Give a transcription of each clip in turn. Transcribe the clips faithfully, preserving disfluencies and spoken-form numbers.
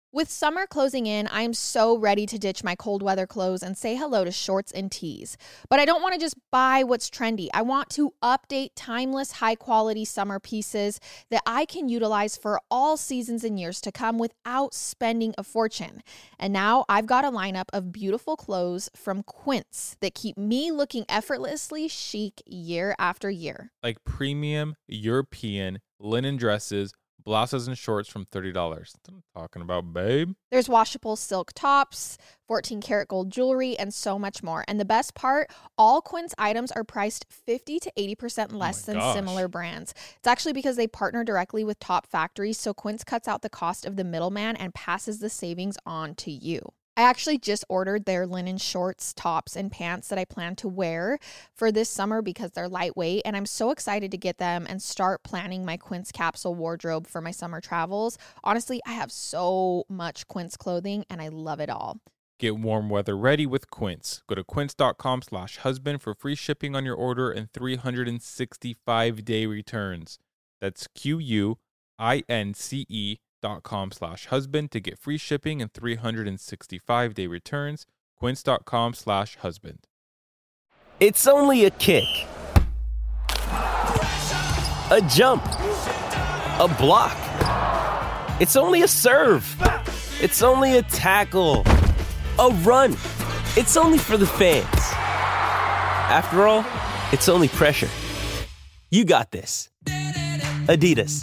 With summer closing in, I am so ready to ditch my cold weather clothes and say hello to shorts and tees. But I don't want to just buy what's trendy. I want to update timeless, high-quality summer pieces that I can utilize for all seasons and years to come without spending a fortune. And now I've got a lineup of beautiful clothes from Quince that keep me looking effortlessly chic year after year. Like premium European linen dresses, blouses and shorts from thirty dollars. That's what I'm talking about, babe. There's washable silk tops, fourteen karat gold jewelry, and so much more. And the best part, all Quince items are priced fifty to eighty percent less Oh my than gosh. similar brands. It's actually because they partner directly with top factories, so Quince cuts out the cost of the middleman and passes the savings on to you. I actually just ordered their linen shorts, tops, and pants that I plan to wear for this summer because they're lightweight, and I'm so excited to get them and start planning my Quince capsule wardrobe for my summer travels. Honestly, I have so much Quince clothing, and I love it all. Get warm weather ready with Quince. Go to quince.com slash husband for free shipping on your order and three hundred sixty-five day returns. That's Q-U-I-N-C-E dot com slash husband to get free shipping and three hundred sixty-five day returns. Quince.com slash husband. It's only a kick, a jump, a block. It's only a serve. It's only a tackle, a run. It's only for the fans. After all, it's only pressure. You got this. Adidas.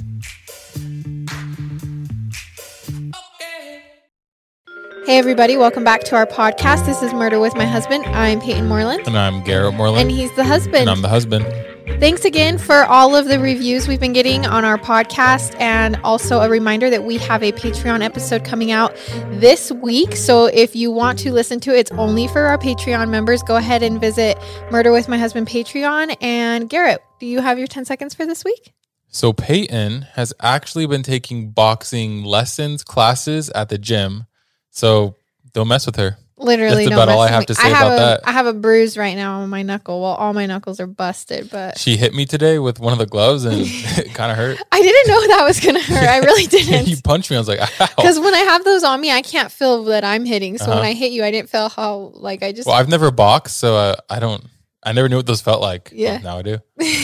Hey everybody, welcome back to our podcast. This is Murder with My Husband. I'm Peyton Moreland. And I'm Garrett Moreland. And he's the husband. And I'm the husband. Thanks again for all of the reviews we've been getting on our podcast. And also a reminder that we have a Patreon episode coming out this week. So if you want to listen to it, it's only for our Patreon members. Go ahead and visit Murder with My Husband Patreon. And Garrett, do you have your ten seconds for this week? So Peyton has actually been taking boxing lessons, classes at the gym. So don't mess with her. Literally, That's don't about all mess I have with to me. say I have about a, that. I have a bruise right now on my knuckle. Well, all my knuckles are busted, but She hit me today with one of the gloves and it kind of hurt. I didn't know that was going to hurt. I really didn't. You punched me. I was like, ow. Because when I have those on me, I can't feel that I'm hitting. So Uh-huh. when I hit you, I didn't feel how, like, I just... Well, I've never boxed, so uh, I don't, I never knew what those felt like. Yeah. But now I do.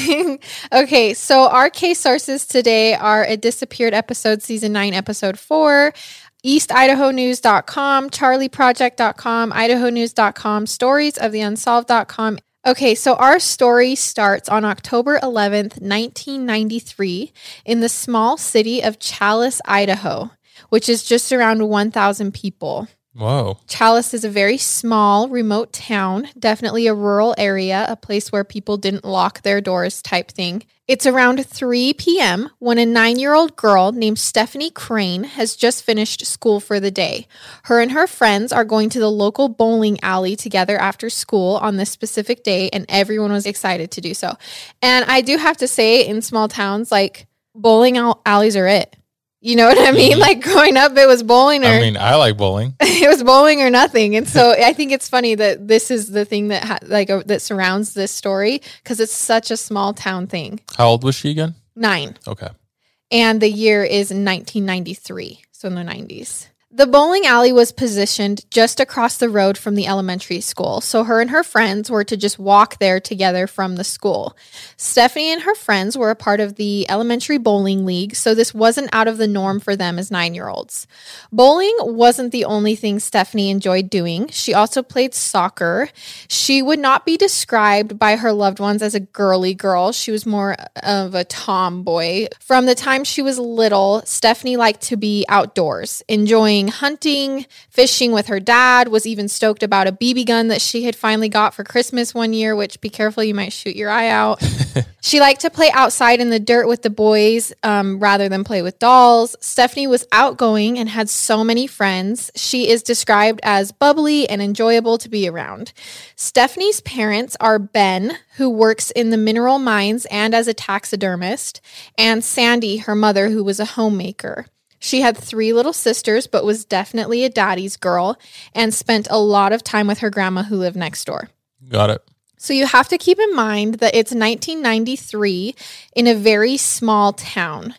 Okay, so our case sources today are A Disappeared Episode, Season nine, Episode four, east idaho news dot com, charlie project dot com, idaho news dot com, stories of the unsolved dot com. Okay, so our story starts on October eleventh, nineteen ninety-three, in the small city of Challis, Idaho, which is just around one thousand people. Whoa. Challis is a very small, remote town, definitely a rural area, a place where people didn't lock their doors type thing. It's around three p.m. when a nine-year-old girl named Stephanie Crane has just finished school for the day. Her and her friends are going to the local bowling alley together after school on this specific day, and everyone was excited to do so. And I do have to say, in small towns, like, bowling alleys are it. You know what I mean? Mhm. Like growing up, it was bowling or I mean, I like bowling. it was bowling or nothing. And so I think it's funny that this is the thing that ha- like uh, that surrounds this story because it's such a small town thing. How old was she again? Nine. Okay. And the year is nineteen ninety-three. So in the nineties. The bowling alley was positioned just across the road from the elementary school, so her and her friends were to just walk there together from the school. Stephanie and her friends were a part of the elementary bowling league, so this wasn't out of the norm for them as nine-year-olds. Bowling wasn't the only thing Stephanie enjoyed doing. She also played soccer. She would not be described by her loved ones as a girly girl. She was more of a tomboy. From the time she was little, Stephanie liked to be outdoors, enjoying hunting, fishing with her dad, was even stoked about a B B gun that she had finally got for Christmas one year, which be careful, you might shoot your eye out. She liked to play outside in the dirt with the boys um, rather than play with dolls. Stephanie was outgoing and had so many friends. She is described as bubbly and enjoyable to be around. Stephanie's parents are Ben, who works in the mineral mines and as a taxidermist, and Sandy, her mother, who was a homemaker. She had three little sisters, but was definitely a daddy's girl and spent a lot of time with her grandma who lived next door. Got it. So you have to keep in mind that it's nineteen ninety-three in a very small town.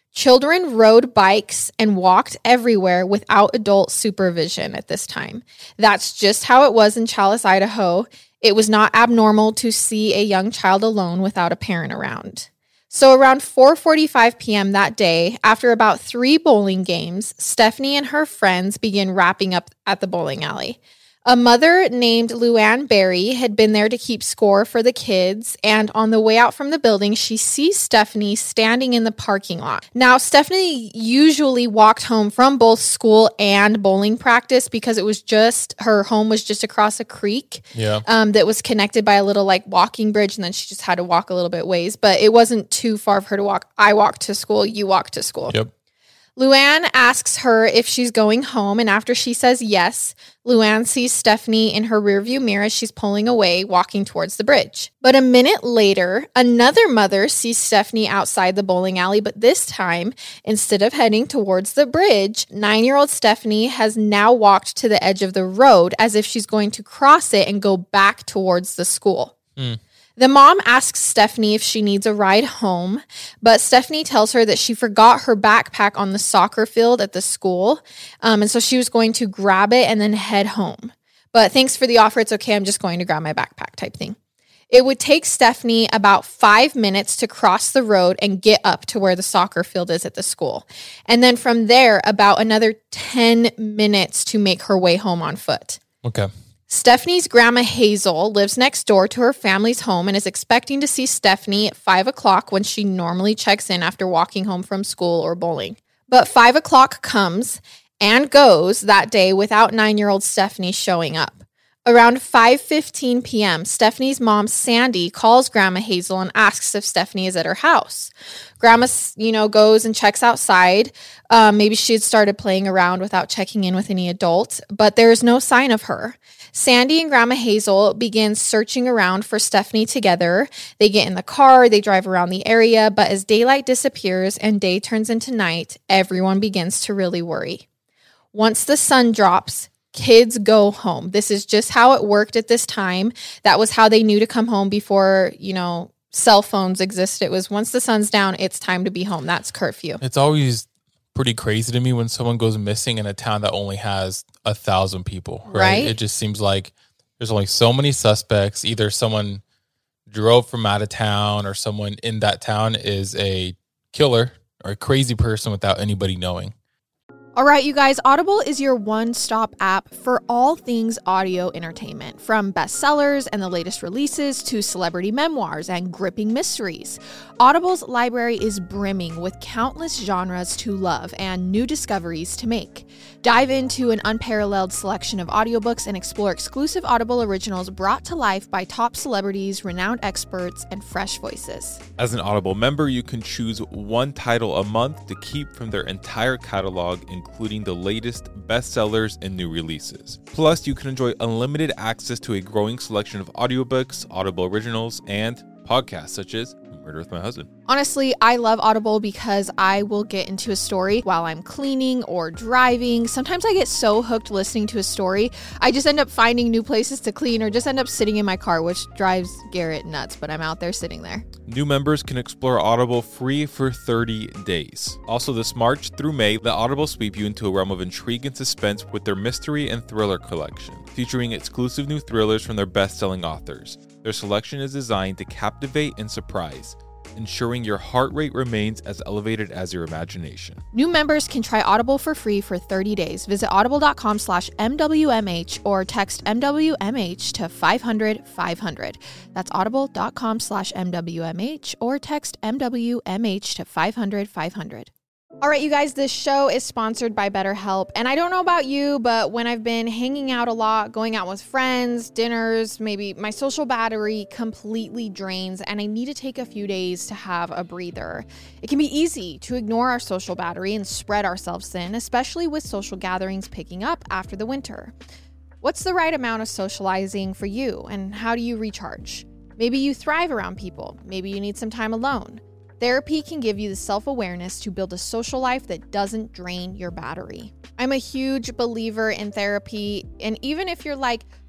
Children rode bikes and walked everywhere without adult supervision at this time. That's just how it was in Challis, Idaho. It was not abnormal to see a young child alone without a parent around. So around four forty-five p.m. that day, after about three bowling games, Stephanie and her friends began wrapping up at the bowling alley. A mother named Luann Berry had been there to keep score for the kids, and on the way out from the building, she sees Stephanie standing in the parking lot. Now, Stephanie usually walked home from both school and bowling practice because it was just, her home was just across a creek yeah. um, that was connected by a little like walking bridge, and then she just had to walk a little bit ways, but it wasn't too far for her to walk. I walked to school, you walked to school. Yep. Luann asks her if she's going home, and after she says yes, Luann sees Stephanie in her rearview mirror as she's pulling away, walking towards the bridge. But a minute later, another mother sees Stephanie outside the bowling alley, but this time, instead of heading towards the bridge, nine-year-old Stephanie has now walked to the edge of the road as if she's going to cross it and go back towards the school. Mm. The mom asks Stephanie if she needs a ride home, but Stephanie tells her that she forgot her backpack on the soccer field at the school, um, and so she was going to grab it and then head home. But thanks for the offer, it's okay, I'm just going to grab my backpack type thing. It would take Stephanie about five minutes to cross the road and get up to where the soccer field is at the school. And then from there, about another ten minutes to make her way home on foot. Okay. Stephanie's grandma Hazel lives next door to her family's home and is expecting to see Stephanie at five o'clock when she normally checks in after walking home from school or bowling. But five o'clock comes and goes that day without nine-year-old Stephanie showing up. Around five fifteen p.m., Stephanie's mom, Sandy, calls Grandma Hazel and asks if Stephanie is at her house. Grandma, you know, goes and checks outside. Um, maybe she had started playing around without checking in with any adult, but there is no sign of her. Sandy and Grandma Hazel begin searching around for Stephanie together. They get in the car, they drive around the area, but as daylight disappears and day turns into night, everyone begins to really worry. Once the sun drops, kids go home. This is just how it worked at this time. That was how they knew to come home before, you know, cell phones existed. It was once the sun's down, it's time to be home. That's curfew. It's always pretty crazy to me when someone goes missing in a town that only has a thousand people, right? Right? It just seems like there's only so many suspects. Either someone drove from out of town or someone in that town is a killer or a crazy person without anybody knowing. All right, you guys, Audible is your one-stop app for all things audio entertainment, from bestsellers and the latest releases to celebrity memoirs and gripping mysteries. Audible's library is brimming with countless genres to love and new discoveries to make. Dive into an unparalleled selection of audiobooks and explore exclusive Audible originals brought to life by top celebrities, renowned experts, and fresh voices. As an Audible member, you can choose one title a month to keep from their entire catalog, including the latest bestsellers and new releases. Plus, you can enjoy unlimited access to a growing selection of audiobooks, Audible originals, and podcasts such as Murder with My Husband. Honestly, I love Audible because I will get into a story while I'm cleaning or driving. Sometimes I get so hooked listening to a story, I just end up finding new places to clean or just end up sitting in my car, which drives Garrett nuts, but I'm out there sitting there. New members can explore Audible free for thirty days. Also, this March through May, let Audible sweep you into a realm of intrigue and suspense with their mystery and thriller collection, featuring exclusive new thrillers from their best-selling authors. Their selection is designed to captivate and surprise, ensuring your heart rate remains as elevated as your imagination. New members can try Audible for free for thirty days. Visit audible.com slash MWMH or text M W M H to five hundred five hundred. That's audible.com slash MWMH or text M W M H to five hundred five hundred. All right, you guys, this show is sponsored by BetterHelp. And I don't know about you, but when I've been hanging out a lot, going out with friends, dinners, maybe my social battery completely drains and I need to take a few days to have a breather. It can be easy to ignore our social battery and spread ourselves thin, especially with social gatherings picking up after the winter. What's the right amount of socializing for you, and how do you recharge? Maybe you thrive around people. Maybe you need some time alone. Therapy can give you the self-awareness to build a social life that doesn't drain your battery. I'm a huge believer in therapy, and even if you're like,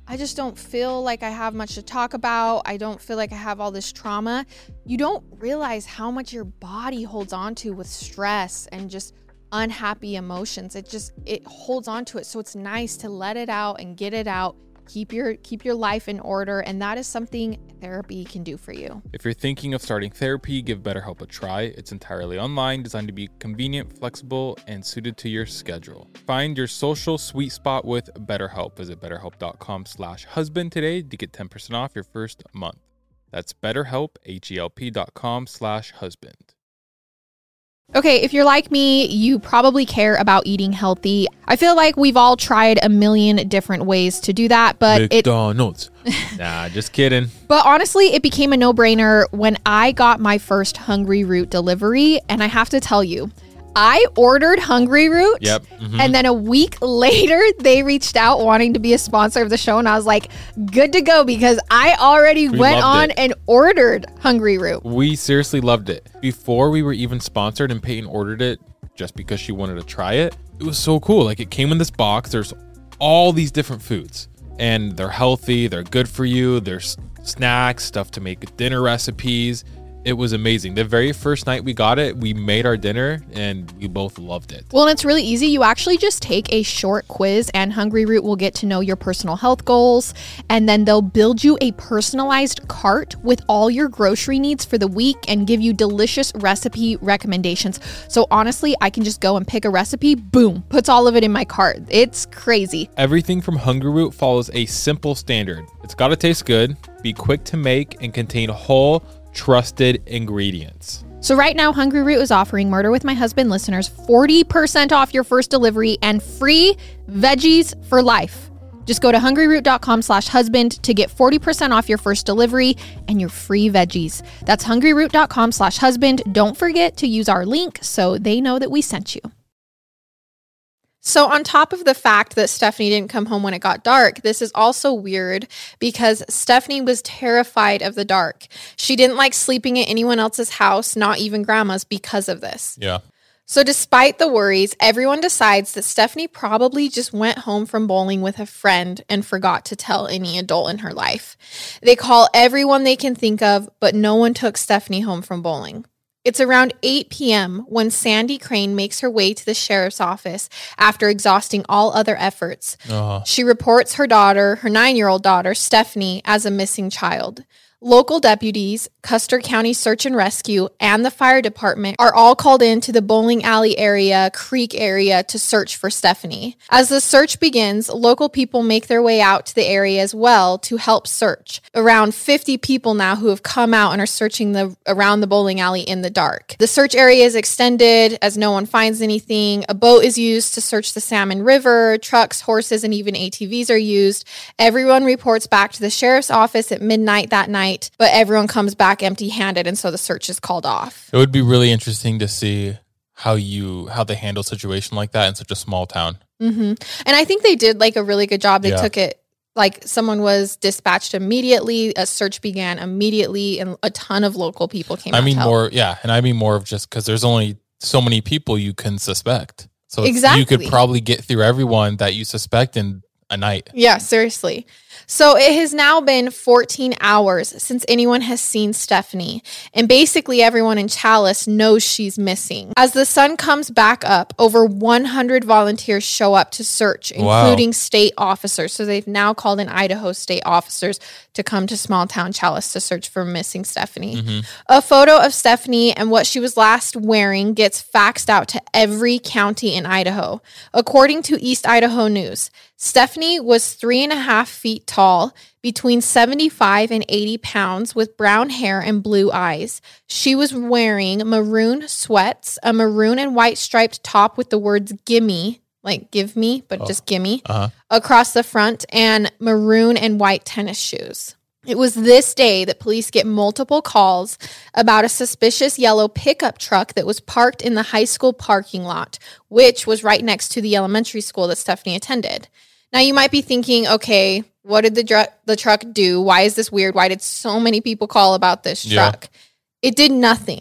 I just don't feel like I have much to talk about. I don't feel like I have all this trauma. You don't realize how much your body holds on to with stress and just unhappy emotions. It just, it holds on to it. So it's nice to let it out and get it out. Keep your keep your life in order, and that is something therapy can do for you. If you're thinking of starting therapy, give BetterHelp a try. It's entirely online, designed to be convenient, flexible, and suited to your schedule. Find your social sweet spot with BetterHelp. Visit betterhelp.com slash husband today to get ten percent off your first month. That's BetterHelp, H-E-L-P dot com slash husband. Okay, if you're like me, you probably care about eating healthy. I feel like we've all tried a million different ways to do that, but McDonald's. it... Nah, just kidding. But honestly, it became a no-brainer when I got my first Hungry Root delivery, and I have to tell you, I ordered Hungry Root, yep. Mm-hmm. and then a week later, they reached out wanting to be a sponsor of the show, and I was like, good to go, because I already we went on it. and ordered Hungry Root. We seriously loved it. Before we were even sponsored and Peyton ordered it just because she wanted to try it, it was so cool. Like, it came in this box. There's all these different foods, and they're healthy. They're good for you. There's snacks, stuff to make dinner recipes. It was amazing. The very first night we got it, we made our dinner and we both loved it. Well, and it's really easy. You actually just take a short quiz and Hungry Root will get to know your personal health goals. And then they'll build you a personalized cart with all your grocery needs for the week and give you delicious recipe recommendations. So honestly, I can just go and pick a recipe, boom, puts all of it in my cart. It's crazy. Everything from Hungry Root follows a simple standard. It's got to taste good, be quick to make, and contain whole, trusted ingredients. So right now, Hungry Root is offering Murder with My Husband listeners forty percent off your first delivery and free veggies for life. Just go to hungryroot.com slash husband to get forty percent off your first delivery and your free veggies. That's hungryroot.com slash husband. Don't forget to use our link so they know that we sent you. So on top of the fact that Stephanie didn't come home when it got dark, this is also weird because Stephanie was terrified of the dark. She didn't like sleeping at anyone else's house, not even grandma's, because of this. Yeah. So despite the worries, everyone decides that Stephanie probably just went home from bowling with a friend and forgot to tell any adult in her life. They call everyone they can think of, but no one took Stephanie home from bowling. It's around eight p.m. when Sandy Crane makes her way to the sheriff's office after exhausting all other efforts. Uh-huh. She reports her daughter, her nine-year-old daughter, Stephanie, as a missing child. Local deputies, Custer County Search and Rescue, and the fire department are all called into the bowling alley area, creek area, to search for Stephanie. As the search begins, local people make their way out to the area as well to help search. Around fifty people now who have come out and are searching the around the bowling alley in the dark. The search area is extended as no one finds anything. A boat is used to search the Salmon River. Trucks, horses, and even A T Vs are used. Everyone reports back to the sheriff's office at midnight that night. But everyone comes back empty-handed, and so the search is called off. It would be really interesting to see how you how they handle a situation like that in such a small town. Mm-hmm. And I think they did like a really good job. They yeah. took it like someone was dispatched immediately. A search began immediately, and a ton of local people came. I out mean to help. more, yeah, and I mean more of just because there's only so many people you can suspect, so exactly. you could probably get through everyone that you suspect in a night. Yeah, seriously. So it has now been fourteen hours since anyone has seen Stephanie, and basically everyone in Challis knows she's missing. As the sun comes back up, over one hundred volunteers show up to search, including wow. state officers. So they've now called in Idaho state officers to come to small town Challis to search for missing Stephanie. Mm-hmm. A photo of Stephanie and what she was last wearing gets faxed out to every county in Idaho. According to East Idaho News, Stephanie was three and a half feet tall, between seventy-five and eighty pounds, with brown hair and blue eyes. She was wearing maroon sweats, a maroon and white striped top with the words gimme, like give me, but oh. just gimme, uh-huh. across the front, and maroon and white tennis shoes. It was this day that police get multiple calls about a suspicious yellow pickup truck that was parked in the high school parking lot, which was right next to the elementary school that Stephanie attended. Now, you might be thinking, okay, what did the, dr- the truck do? Why is this weird? Why did so many people call about this truck? Yeah. It did nothing.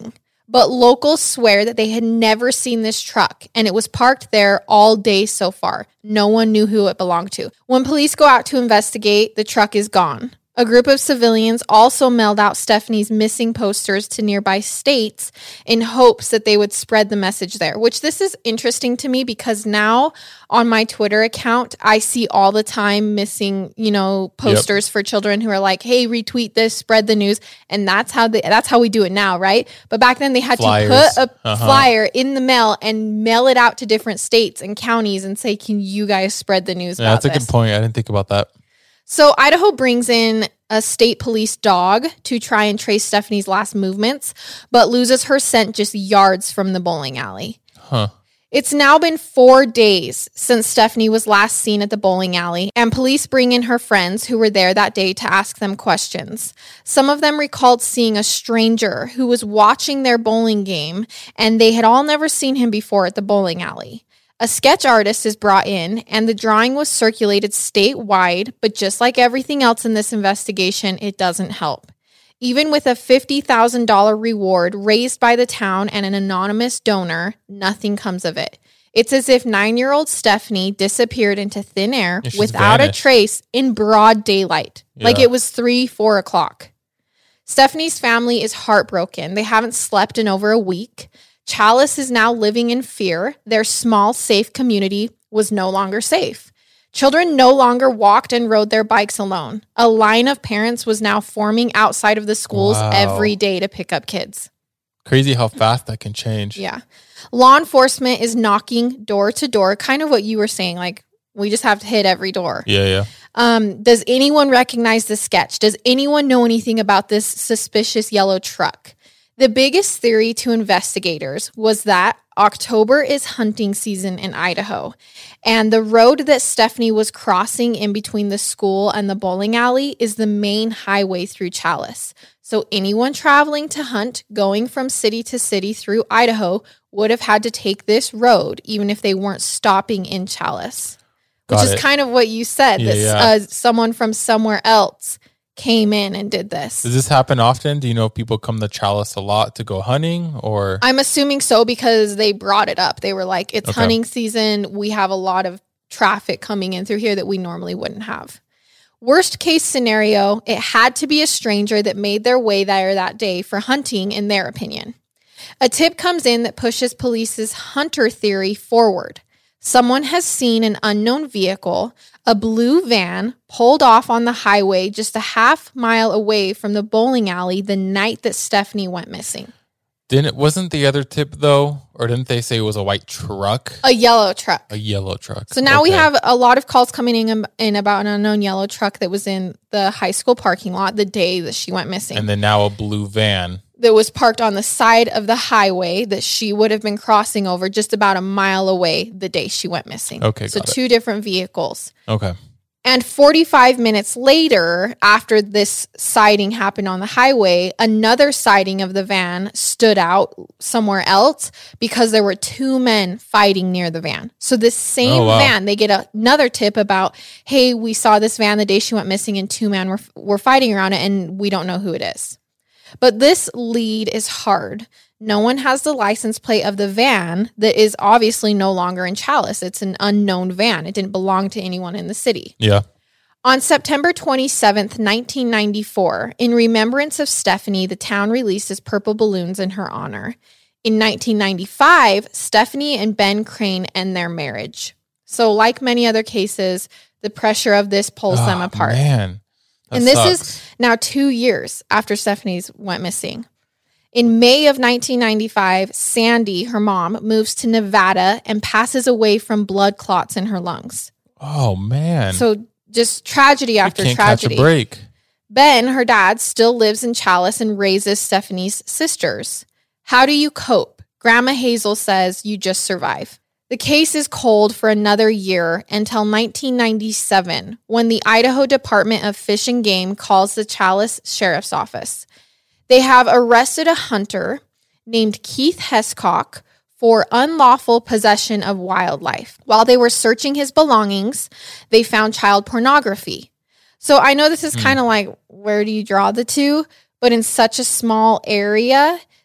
But locals swear that they had never seen this truck, and it was parked there all day so far. No one knew who it belonged to. When police go out to investigate, the truck is gone. A group of civilians also mailed out Stephanie's missing posters to nearby states in hopes that they would spread the message there, which this is interesting to me because now on my Twitter account, I see all the time missing, you know, posters yep. for children who are like, hey, retweet this, spread the news. And that's how they, that's how we do it now, right? But back then they had Flyers. to put a uh-huh. flyer in the mail and mail it out to different states and counties and say, can you guys spread the news yeah, about that's this? a good point. I didn't think about that. So Idaho brings in a state police dog to try and trace Stephanie's last movements, but loses her scent just yards from the bowling alley. Huh. It's now been four days since Stephanie was last seen at the bowling alley, and police bring in her friends who were there that day to ask them questions. Some of them recalled seeing a stranger who was watching their bowling game, and they had all never seen him before at the bowling alley. A sketch artist is brought in, and the drawing was circulated statewide, but just like everything else in this investigation, it doesn't help. Even with a fifty thousand dollars reward raised by the town and an anonymous donor, nothing comes of it. It's as if nine-year-old Stephanie disappeared into thin air yeah, without vanished. a trace in broad daylight, yeah. like it was three, four o'clock. Stephanie's family is heartbroken. They haven't slept in over a week. Chalice is now living in fear. Their small, safe community was no longer safe. Children no longer walked and rode their bikes alone. A line of parents was now forming outside of the schools wow. every day to pick up kids. Crazy how fast that can change. Yeah. Law enforcement is knocking door to door, kind of what you were saying, like we just have to hit every door. Yeah, yeah. Um, does anyone recognize the sketch? Does anyone know anything about this suspicious yellow truck? The biggest theory to investigators was that October is hunting season in Idaho, and the road that Stephanie was crossing in between the school and the bowling alley is the main highway through Chalice. So anyone traveling to hunt, going from city to city through Idaho, would have had to take this road, even if they weren't stopping in Chalice, which Got is it. kind of what you said, Yeah, that yeah. Uh, someone from somewhere else came in and did this. Does this happen often? Do you know if people come to Chalice a lot to go hunting, or? I'm assuming so because they brought it up. They were like, it's Okay. hunting season. We have a lot of traffic coming in through here that we normally wouldn't have. Worst case scenario, it had to be a stranger that made their way there that day for hunting, in their opinion. A tip comes in that pushes police's hunter theory forward. Someone has seen an unknown vehicle, a blue van, pulled off on the highway just a half mile away from the bowling alley the night that Stephanie went missing. Didn't wasn't the other tip though, or didn't they say it was a white truck? A yellow truck. A yellow truck. So now Okay. we have a lot of calls coming in, in about an unknown yellow truck that was in the high school parking lot the day that she went missing. And then now a blue van. That was parked on the side of the highway that she would have been crossing over just about a mile away the day she went missing. Okay, So got it. two different vehicles. Okay. And forty-five minutes later, after this sighting happened on the highway, another sighting of the van stood out somewhere else because there were two men fighting near the van. So this same Oh, wow. van, they get a, another tip about, hey, we saw this van the day she went missing and two men were, were fighting around it and we don't know who it is. But this lead is hard. No one has the license plate of the van that is obviously no longer in Chalice. It's an unknown van. It didn't belong to anyone in the city. Yeah. On September twenty-seventh, nineteen ninety-four, in remembrance of Stephanie, the town releases purple balloons in her honor. In nineteen ninety-five, Stephanie and Ben Crane end their marriage. So like many other cases, the pressure of this pulls Oh, them apart. Man. That And this sucks. is now two years after Stephanie's went missing. In May of nineteen ninety-five, Sandy, her mom, moves to Nevada and passes away from blood clots in her lungs. Oh man. So just tragedy after you can't tragedy. catch a break. Ben, her dad, still lives in Chalice and raises Stephanie's sisters. How do you cope? Grandma Hazel says you just survive. The case is cold for another year until nineteen ninety-seven, when the Idaho Department of Fish and Game calls the Chalice Sheriff's Office. They have arrested a hunter named Keith Hescock for unlawful possession of wildlife. While they were searching his belongings, they found child pornography. So I know this is kind of like, where do you draw the two? But in such a small area,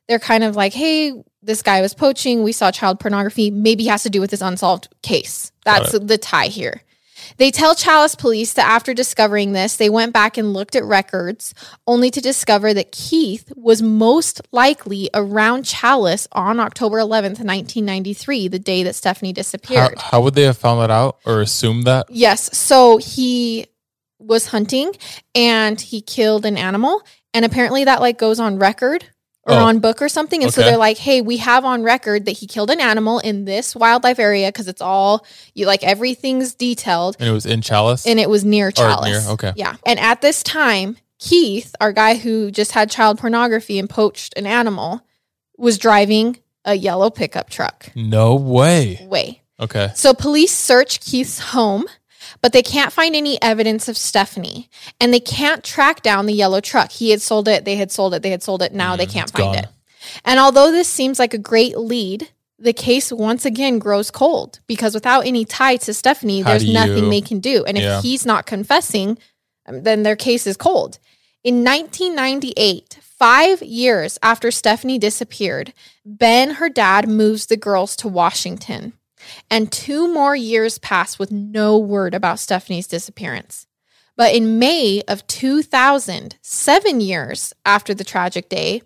they're kind of like, hey, this guy was poaching. We saw child pornography. Maybe he has to do with this unsolved case. That's the tie here. They tell Challis police that after discovering this, they went back and looked at records, only to discover that Keith was most likely around Challis on October eleventh, nineteen ninety-three, the day that Stephanie disappeared. How, how would they have found that out or assumed that? Yes. So he was hunting and he killed an animal. And apparently that like goes on record or oh. on book or something. And okay. so they're like, hey, we have on record that he killed an animal in this wildlife area because it's all, you like everything's detailed. And it was in Challis? And it was near Challis. Or near, okay. Yeah. And at this time, Keith, our guy who just had child pornography and poached an animal, was driving a yellow pickup truck. No way. Way. Okay. So police search Keith's home, but they can't find any evidence of Stephanie. And they can't track down the yellow truck. He had sold it. They had sold it. They had sold it. Now mm, they can't find gone. it. And although this seems like a great lead, the case once again grows cold because without any tie to Stephanie, How there's nothing you, they can do. And if yeah. he's not confessing, then their case is cold. In nineteen ninety-eight, five years after Stephanie disappeared, Ben, her dad, moves the girls to Washington. And two more years pass with no word about Stephanie's disappearance. But in May of two thousand, seven years after the tragic day,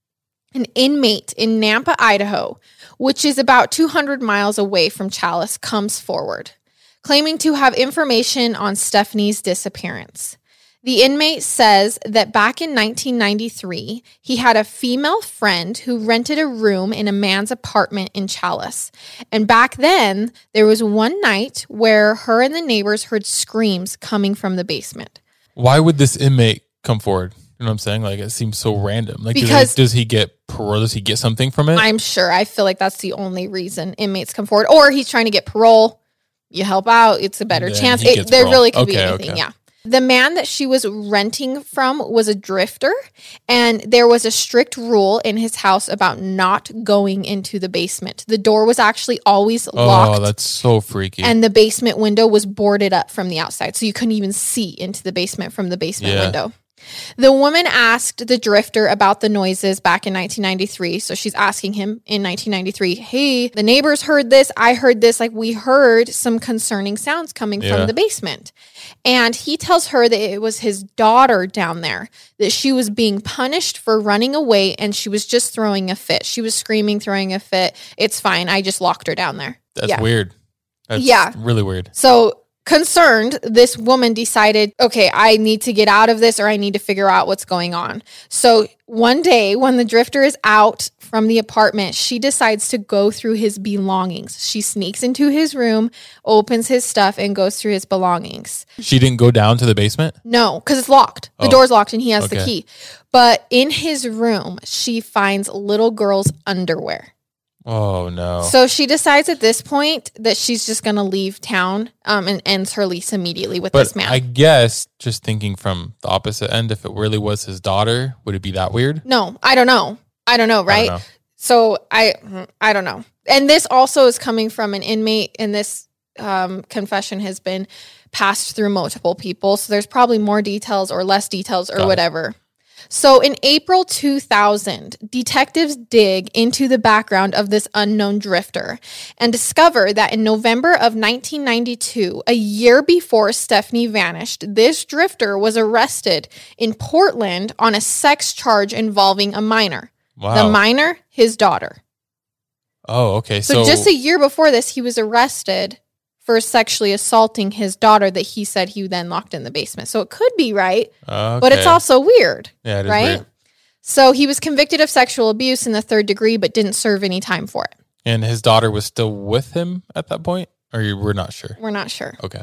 an inmate in Nampa, Idaho, which is about two hundred miles away from Challis, comes forward, claiming to have information on Stephanie's disappearance. The inmate says that back in nineteen ninety-three, he had a female friend who rented a room in a man's apartment in Challis. And back then, there was one night where her and the neighbors heard screams coming from the basement. Why would this inmate come forward? You know what I'm saying? Like, it seems so random. Like, because does he get parole? Does he get something from it? I'm sure. I feel like that's the only reason inmates come forward. Or he's trying to get parole. You help out. It's a better chance. It, there really could okay, be anything, okay. yeah. The man that she was renting from was a drifter, and there was a strict rule in his house about not going into the basement. The door was actually always locked. Oh, that's so freaky. And the basement window was boarded up from the outside, so you couldn't even see into the basement from the basement yeah. window. The woman asked the drifter about the noises back in nineteen ninety-three. So she's asking him in nineteen ninety-three, hey, the neighbors heard this. I heard this. Like, we heard some concerning sounds coming yeah. from the basement. And he tells her that it was his daughter down there, that she was being punished for running away and she was just throwing a fit. She was screaming, throwing a fit. It's fine. I just locked her down there. That's yeah. weird. That's yeah. really weird. So concerned, this woman decided, okay, I need to get out of this or I need to figure out what's going on. So one day when the drifter is out from the apartment, she decides to go through his belongings. She sneaks into his room, opens his stuff, and goes through his belongings. She didn't go down to the basement? No, because it's locked. The oh. door's locked and he has okay. the key. But in his room, she finds little girl's underwear. Oh, no. So she decides at this point that she's just going to leave town um, and ends her lease immediately with but this man. I guess, just thinking from the opposite end, if it really was his daughter, would it be that weird? No, I don't know. I don't know, right? I don't know. So I I don't know. And this also is coming from an inmate, and this um, confession has been passed through multiple people. So there's probably more details or less details or Got whatever. It. So in April two thousand, detectives dig into the background of this unknown drifter and discover that in November of nineteen ninety-two, a year before Stephanie vanished, this drifter was arrested in Portland on a sex charge involving a minor. Wow. The minor, his daughter. Oh, okay. So, so just a year before this, he was arrested for sexually assaulting his daughter that he said he then locked in the basement. So it could be right, okay. but it's also weird, yeah, it is right? Weird. So he was convicted of sexual abuse in the third degree, but didn't serve any time for it. And his daughter was still with him at that point? Or you, we're not sure? We're not sure. Okay.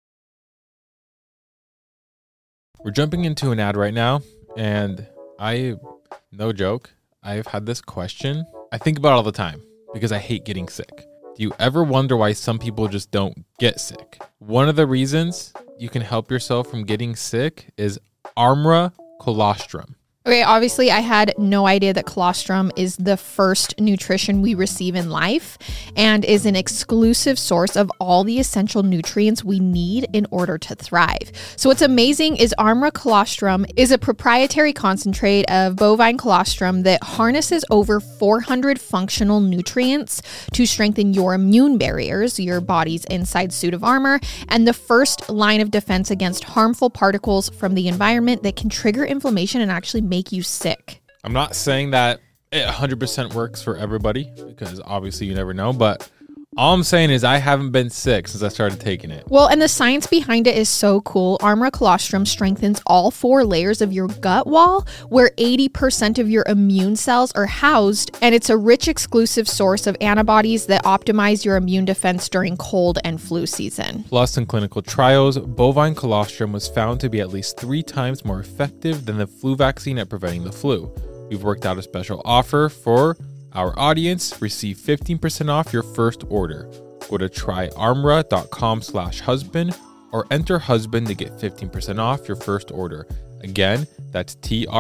We're jumping into an ad right now, and I, no joke, I've had this question. I think about it all the time because I hate getting sick. Do you ever wonder why some people just don't get sick? One of the reasons you can help yourself from getting sick is Armra colostrum. Okay, obviously I had no idea that colostrum is the first nutrition we receive in life and is an exclusive source of all the essential nutrients we need in order to thrive. So what's amazing is Armra Colostrum is a proprietary concentrate of bovine colostrum that harnesses over four hundred functional nutrients to strengthen your immune barriers, your body's inside suit of armor, and the first line of defense against harmful particles from the environment that can trigger inflammation and actually make you sick. I'm not saying that it one hundred percent works for everybody because obviously you never know, but all I'm saying is I haven't been sick since I started taking it. Well, and the science behind it is so cool. Armra Colostrum strengthens all four layers of your gut wall where eighty percent of your immune cells are housed, and it's a rich exclusive source of antibodies that optimize your immune defense during cold and flu season. Plus, in clinical trials, bovine colostrum was found to be at least three times more effective than the flu vaccine at preventing the flu. We've worked out a special offer for our audience. Receive fifteen percent off your first order. Go to tryarmra.com slash husband or enter husband to get fifteen percent off your first order. Again, that's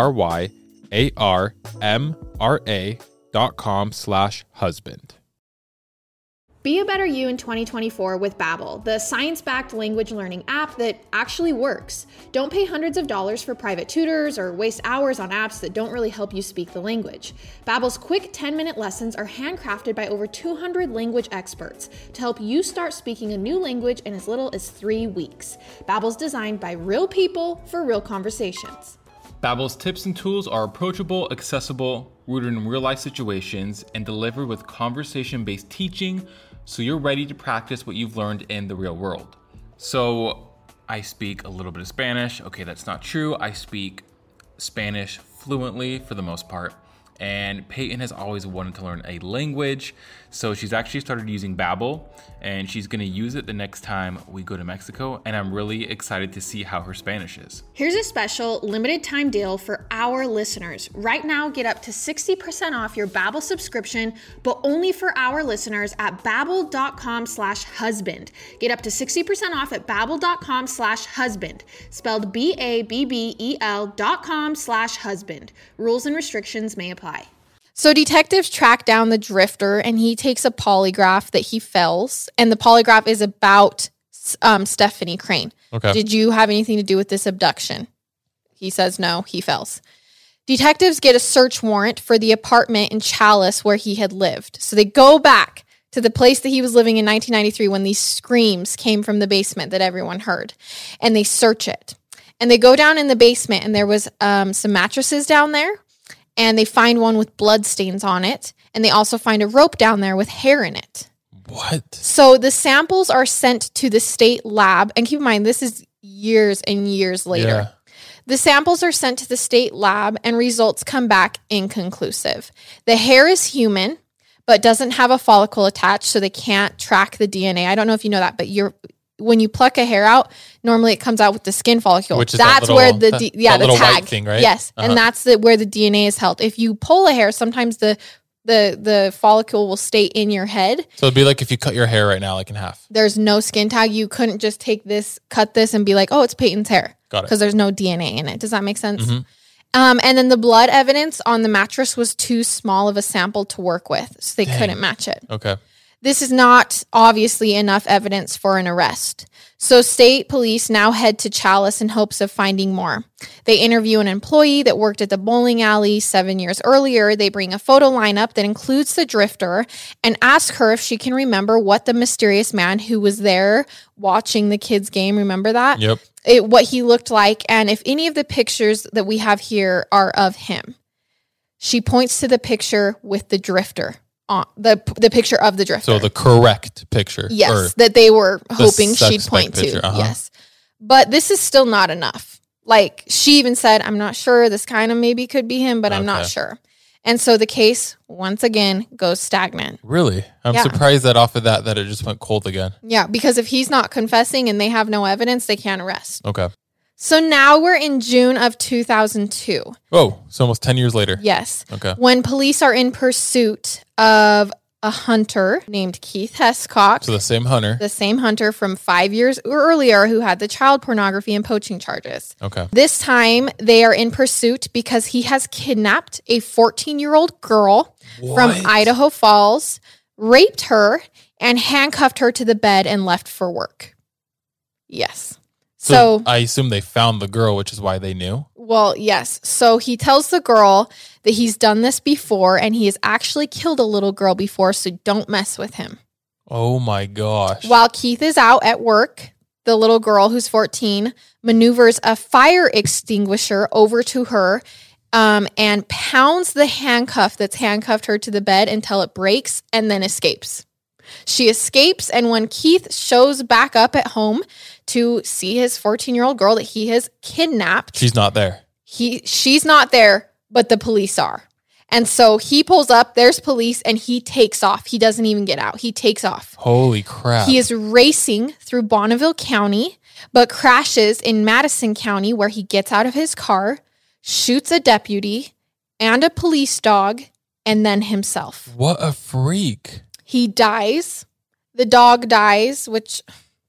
T-R-Y-A-R-M-R-A dot com slash husband. Be a better you in twenty twenty-four with Babbel, the science-backed language learning app that actually works. Don't pay hundreds of dollars for private tutors or waste hours on apps that don't really help you speak the language. Babbel's quick ten-minute lessons are handcrafted by over two hundred language experts to help you start speaking a new language in as little as three weeks. Babbel's designed by real people for real conversations. Babbel's tips and tools are approachable, accessible, rooted in real-life situations, and delivered with conversation-based teaching, so you're ready to practice what you've learned in the real world. So I speak a little bit of Spanish. Okay, that's not true. I speak Spanish fluently for the most part. And Peyton has always wanted to learn a language, so she's actually started using Babbel, and she's gonna use it the next time we go to Mexico, and I'm really excited to see how her Spanish is. Here's a special limited time deal for our listeners. Right now, get up to sixty percent off your Babbel subscription, but only for our listeners at babbel.com slash husband. Get up to sixty percent off at babbel.com slash husband, spelled B A B B E L dot com slash husband. Rules and restrictions may apply. So detectives track down the drifter, and he takes a polygraph that he fails, and the polygraph is about um, Stephanie Crane. Okay. Did you have anything to do with this abduction? He says no, he fails. Detectives get a search warrant for the apartment in Chalice where he had lived. So they go back to the place that he was living in nineteen ninety-three when these screams came from the basement that everyone heard, and they search it. And they go down in the basement, and there was um, some mattresses down there. And they find one with blood stains on it. And they also find a rope down there with hair in it. What? So the samples are sent to the state lab. And keep in mind, this is years and years later. Yeah. The samples are sent to the state lab and results come back inconclusive. The hair is human, but doesn't have a follicle attached, so they can't track the D N A. I don't know if you know that, but you're... when you pluck a hair out, normally it comes out with the skin follicle. Which is that's that little, where the that, D, yeah that the little tag white thing, right? Yes, uh-huh. and that's the, where the D N A is held. If you pull a hair, sometimes the the the follicle will stay in your head. So it'd be like if you cut your hair right now, like in half. There's no skin tag. You couldn't just take this, cut this, and be like, oh, it's Peyton's hair. Got it. Because there's no D N A in it. Does that make sense? Mm-hmm. Um, and then the blood evidence on the mattress was too small of a sample to work with, so they Dang. couldn't match it. Okay. This is not obviously enough evidence for an arrest. So state police now head to Chalice in hopes of finding more. They interview an employee that worked at the bowling alley seven years earlier. They bring a photo lineup that includes the drifter and ask her if she can remember what the mysterious man who was there watching the kids' game, remember that? Yep. It, what he looked like, and if any of the pictures that we have here are of him. She points to the picture with the drifter. On the the picture of the drifter. So the correct picture. Yes, that they were hoping she'd point to. Uh-huh. Yes. But this is still not enough. Like, she even said, I'm not sure. This kind of maybe could be him, but I'm not Okay. sure. And so the case, once again, goes stagnant. Really? I'm Yeah. surprised that off of that, that it just went cold again. Yeah, because if he's not confessing and they have no evidence, they can't arrest. Okay. So now we're in June of two thousand two. Oh, so almost ten years later. Yes. Okay. When police are in pursuit of a hunter named Keith Hescock. So the same hunter. The same hunter from five years earlier who had the child pornography and poaching charges. Okay. This time they are in pursuit because he has kidnapped a fourteen-year-old girl What? from Idaho Falls, raped her, and handcuffed her to the bed and left for work. Yes. So, So, I assume they found the girl, which is why they knew. well, yes. So he tells the girl that he's done this before and he has actually killed a little girl before, so don't mess with him. Oh my gosh. While Keith is out at work, the little girl who's fourteen maneuvers a fire extinguisher over to her um, and pounds the handcuff that's handcuffed her to the bed until it breaks and then escapes. She escapes, and when Keith shows back up at home to see his fourteen-year-old girl that he has kidnapped, She's not there. he she's not there, but the police are. And so he pulls up, there's police, and he takes off. He doesn't even get out. He takes off. Holy crap. He is racing through Bonneville County, but crashes in Madison County, where he gets out of his car, shoots a deputy and a police dog, and then himself. What a freak. He dies. The dog dies, which,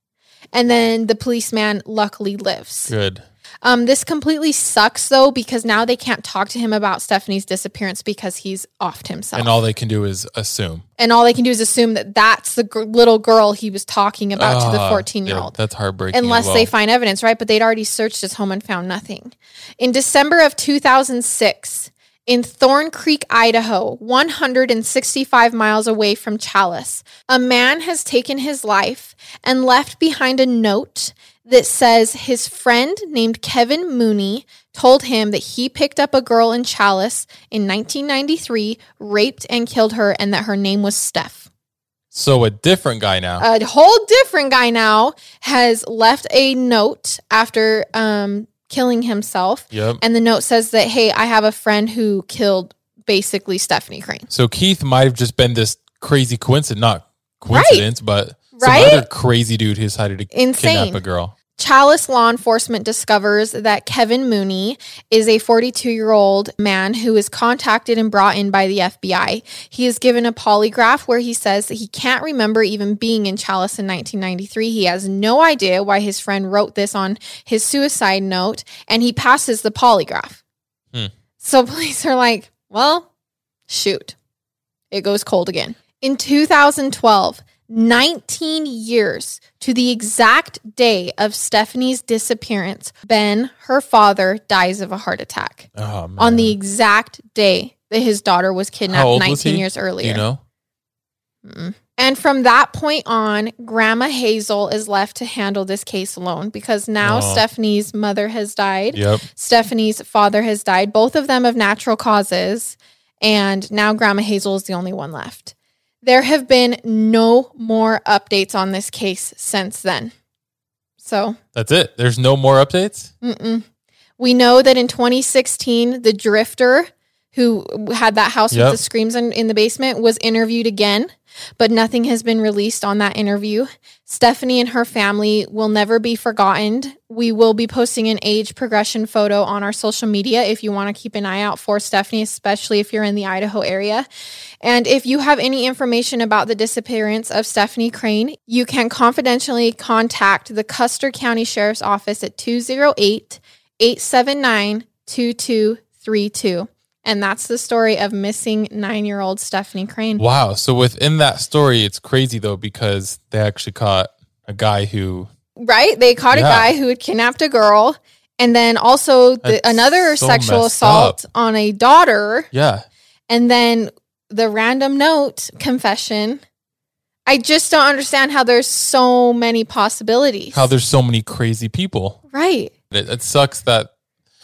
and then the policeman luckily lives. Good. Um, this completely sucks, though, because now they can't talk to him about Stephanie's disappearance because he's offed himself. And all they can do is assume. And all they can do is assume that that's the g- little girl he was talking about to the Ah, fourteen-year-old. yeah, that's heartbreaking. as Unless well. they find evidence, right? But they'd already searched his home and found nothing. In December of two thousand six, in Thorn Creek, Idaho, one hundred sixty-five miles away from Chalice, a man has taken his life and left behind a note that says his friend named Kevin Mooney told him that he picked up a girl in Chalice in nineteen ninety-three, raped and killed her, and that her name was Steph. So a different guy now. A whole different guy now has left a note after um, killing himself. Yep. And the note says that, hey, I have a friend who killed basically Stephanie Crane. So Keith might have just been this crazy coincidence, not coincidence, but some Right? other crazy dude who decided to Insane. kidnap a girl. Chalice law enforcement discovers that Kevin Mooney is a forty-two-year-old man who is contacted and brought in by the F B I. He is given a polygraph where he says that he can't remember even being in Chalice in nineteen ninety-three. He has no idea why his friend wrote this on his suicide note, and he passes the polygraph. Hmm. So police are like, well, shoot. It goes cold again. In two thousand twelve, nineteen years to the exact day of Stephanie's disappearance, Ben, her father, dies of a heart attack. Oh, man. On the exact day that his daughter was How kidnapped old was nineteen he? years earlier. Do you know? Mm-mm. And from that point on, Grandma Hazel is left to handle this case alone because now Oh. Stephanie's mother has died. Yep. Stephanie's father has died, both of them of natural causes. And now Grandma Hazel is the only one left. There have been no more updates on this case since then. So, That's it. There's no more updates? mm-mm. We know that in twenty sixteen, the drifter who had that house Yep. with the screams in, in the basement was interviewed again, but nothing has been released on that interview. Stephanie and her family will never be forgotten. We will be posting an age progression photo on our social media if you want to keep an eye out for Stephanie, especially if you're in the Idaho area. And if you have any information about the disappearance of Stephanie Crane, you can confidentially contact the Custer County Sheriff's Office at two oh eight, eight seven nine, two two three two. And that's the story of missing nine-year-old Stephanie Crane. Wow. So within that story, it's crazy, though, because they actually caught a guy who... Right? They caught Yeah. a guy who had kidnapped a girl. And then also the, That's another so sexual messed assault on a daughter. Yeah. And then the random note confession. I just don't understand how there's so many possibilities. How there's so many crazy people. Right. It, it sucks that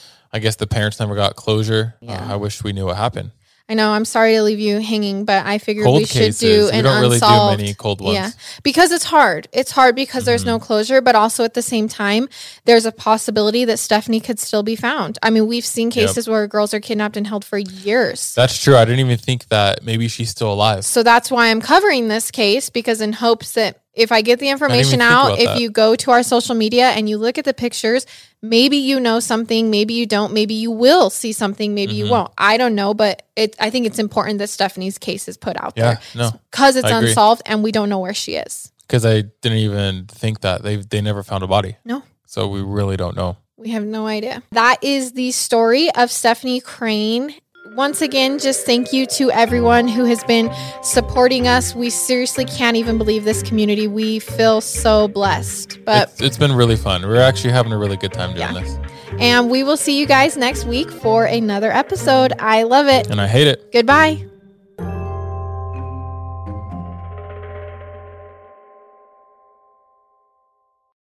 I guess the parents never got closure. Yeah. Uh, I wish we knew what happened. I know. I'm sorry to leave you hanging, but I figured Cold we should cases. do We an don't really do unsolved. many cold ones. Yeah, because it's hard. It's hard because there's no closure, but also at the same time, there's a possibility that Stephanie could still be found. I mean, we've seen cases where girls are kidnapped and held for years. That's true. I didn't even think that maybe she's still alive. So that's why I'm covering this case, because in hopes that if I get the information think out, about if that. you go to our social media and you look at the pictures, maybe you know something, maybe you don't, maybe you will see something, maybe Mm-hmm. you won't. I don't know, but it, I think it's important that Stephanie's case is put out Yeah, there. no, Because it's I agree. unsolved and we don't know where she is. Because I didn't even think that. They they never found a body. No. So we really don't know. We have no idea. That is the story of Stephanie Crane. Once again, just thank you to everyone who has been supporting us. We seriously can't even believe this community. We feel so blessed. But It's, it's been really fun. We're actually having a really good time doing Yeah. this. and we will see you guys next week for another episode. I love it. And I hate it. Goodbye.